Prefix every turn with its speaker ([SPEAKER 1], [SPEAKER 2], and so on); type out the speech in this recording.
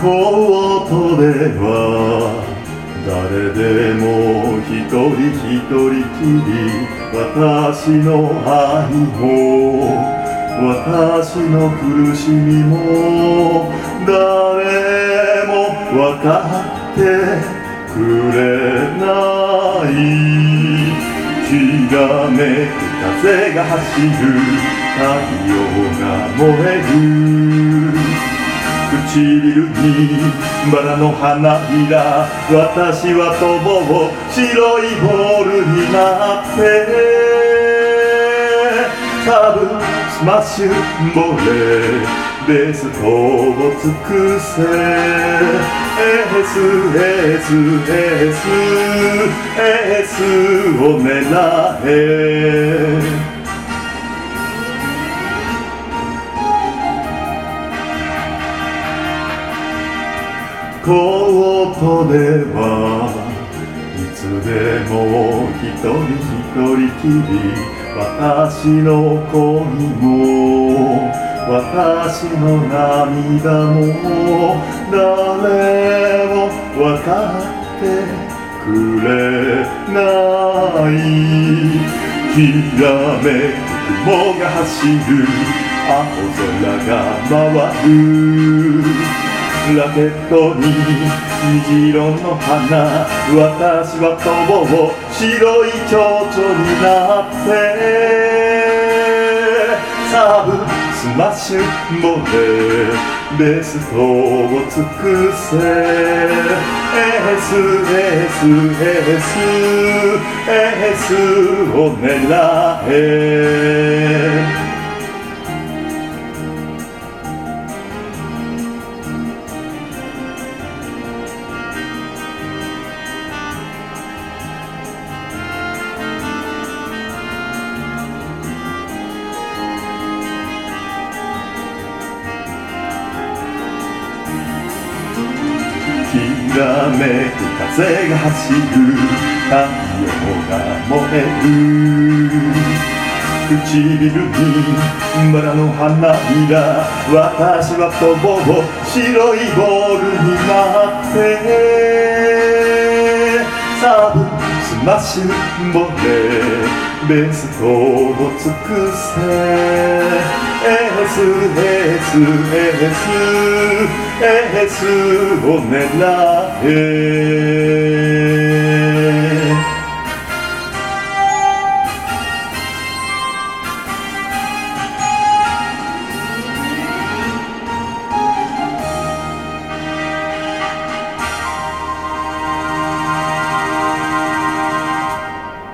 [SPEAKER 1] コートでは誰でも一人一人きり、私の愛も私の苦しみも誰も分かってくれない。きらめく風が走る、太陽が燃える、唇にバラの花びら、私は飛ぼう白いボールになって、サーブスマッシュボレー、ベストを尽くせ、エースエースエースエースを狙え。コートではいつでも一人一人きり、私の恋も私の涙も誰も分かってくれない。きらめく雲が走る、青空が回る、ラケットに虹色の花、私は飛ぼう白い蝶々になって、サーブスマッシュボレー、ベストを尽くせ、エースエースエースエースを狙え。きらめく風が走る、太陽が燃える、唇にバラの花びら、私は飛ぼう白いボールになって、サーブスマッシュボレー、ベストを尽くせ、エースエースエースエースを狙え。